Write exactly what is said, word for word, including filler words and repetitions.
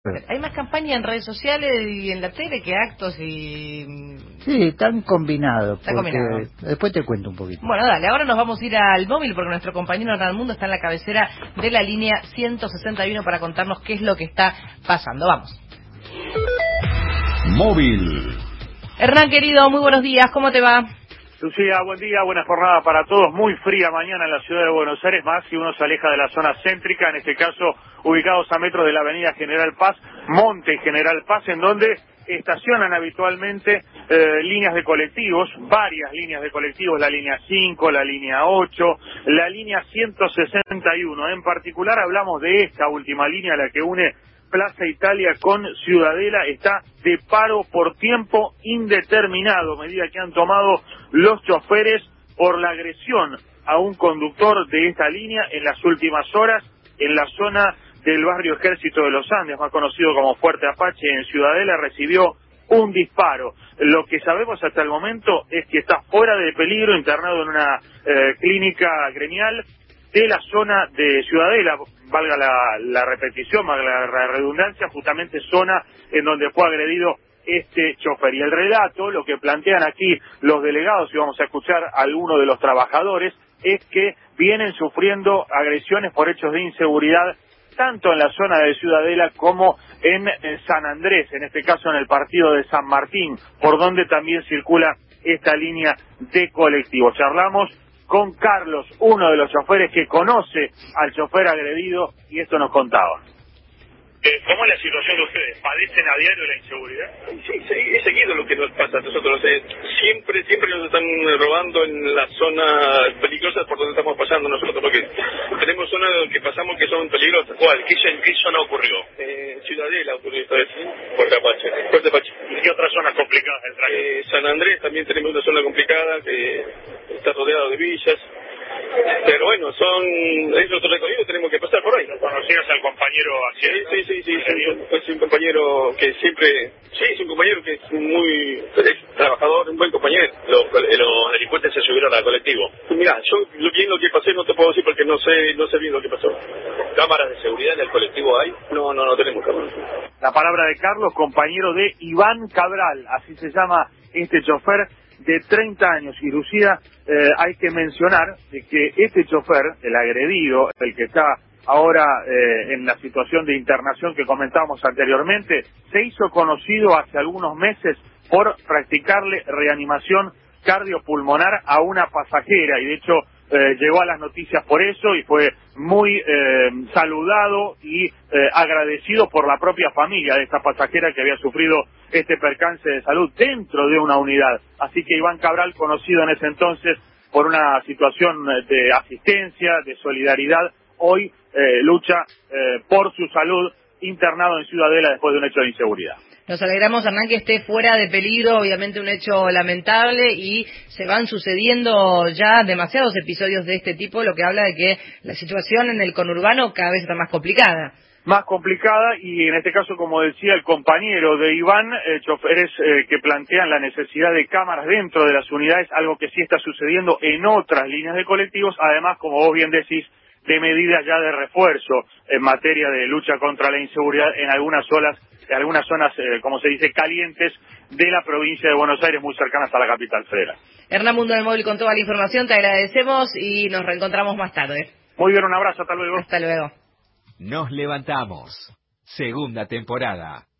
Hay más campaña en redes sociales y en la tele que actos y... Sí, están combinados. Está combinado. Después te cuento un poquito. Bueno, dale, ahora nos vamos a ir al móvil porque nuestro compañero Hernán Mundo está en la cabecera de la línea ciento sesenta y uno para contarnos qué es lo que está pasando. Vamos. Móvil. Hernán, querido, muy buenos días, ¿cómo te va? Lucía, buen día, buena jornada para todos. Muy fría mañana en la ciudad de Buenos Aires, más si uno se aleja de la zona céntrica, en este caso ubicados a metros de la avenida General Paz, Monte General Paz, en donde estacionan habitualmente eh, líneas de colectivos, varias líneas de colectivos, la línea cinco, la línea ocho, la línea ciento sesenta y uno. En particular hablamos de esta última línea, la que une Plaza Italia con Ciudadela, está de paro por tiempo indeterminado, medida que han tomado los choferes por la agresión a un conductor de esta línea en las últimas horas en la zona del barrio Ejército de los Andes, más conocido como Fuerte Apache, en Ciudadela, recibió un disparo. Lo que sabemos hasta el momento es que está fuera de peligro, internado en una eh, clínica gremial de la zona de Ciudadela, valga la, la repetición, valga la redundancia, justamente zona en donde fue agredido este chofer. Y el relato, lo que plantean aquí los delegados, y vamos a escuchar a alguno de los trabajadores, es que vienen sufriendo agresiones por hechos de inseguridad, tanto en la zona de Ciudadela como en, en San Andrés, en este caso en el partido de San Martín, por donde también circula esta línea de colectivos. Charlamos con Carlos, uno de los choferes que conoce al chofer agredido, y esto nos contaba. Eh, ¿Cómo es la situación de ustedes? ¿Padecen a diario la inseguridad? Sí, sí, es seguido lo que nos pasa a nosotros. Eh, siempre, siempre nos están robando en las zonas peligrosas por donde estamos pasando nosotros, porque tenemos zonas que pasamos que son peligrosas. ¿Cuál? ¿Qué, qué zona ocurrió? Eh, Ciudadela ocurrió esta vez, Fuerte Apache. Fuerte Apache. ¿Y qué otras zonas complicadas del tráfico? Eh, San Andrés también tenemos una zona complicada que está rodeado de villas. Pero bueno, son es nuestro recorrido, tenemos que pasar por ahí. ¿Conocías al compañero accidente? Sí, sí, sí, sí, sí, es un compañero que siempre, sí, es un compañero que es muy es trabajador, un buen compañero. Los, los delincuentes se subieron al colectivo. Mira, yo lo bien lo que pasé no te puedo decir porque no sé, no sé bien lo que pasó. ¿Cámaras de seguridad en el colectivo hay? No, no, no tenemos cámaras. La palabra de Carlos, compañero de Iván Cabral, así se llama este chofer de treinta años. Y Lucía, eh, hay que mencionar de que este chofer, el agredido, el que está ahora eh, en la situación de internación que comentábamos anteriormente, se hizo conocido hace algunos meses por practicarle reanimación cardiopulmonar a una pasajera, y de hecho eh, llegó a las noticias por eso y fue muy eh, saludado y eh, agradecido por la propia familia de esta pasajera que había sufrido este percance de salud dentro de una unidad. Así que Iván Cabral, conocido en ese entonces por una situación de asistencia, de solidaridad, hoy eh, lucha eh, por su salud, internado en Ciudadela después de un hecho de inseguridad. Nos alegramos, Hernán, que esté fuera de peligro, obviamente un hecho lamentable, y se van sucediendo ya demasiados episodios de este tipo, lo que habla de que la situación en el conurbano cada vez está más complicada. Más complicada, y en este caso, como decía el compañero de Iván, eh, choferes eh, que plantean la necesidad de cámaras dentro de las unidades, algo que sí está sucediendo en otras líneas de colectivos, además, como vos bien decís, de medidas ya de refuerzo en materia de lucha contra la inseguridad en algunas zonas, en algunas zonas, eh, como se dice, calientes de la provincia de Buenos Aires, muy cercanas a la capital federal. Hernán Mundo del Móvil con toda la información, te agradecemos y nos reencontramos más tarde. Muy bien, un abrazo, hasta luego. Hasta luego. Nos levantamos. Segunda temporada.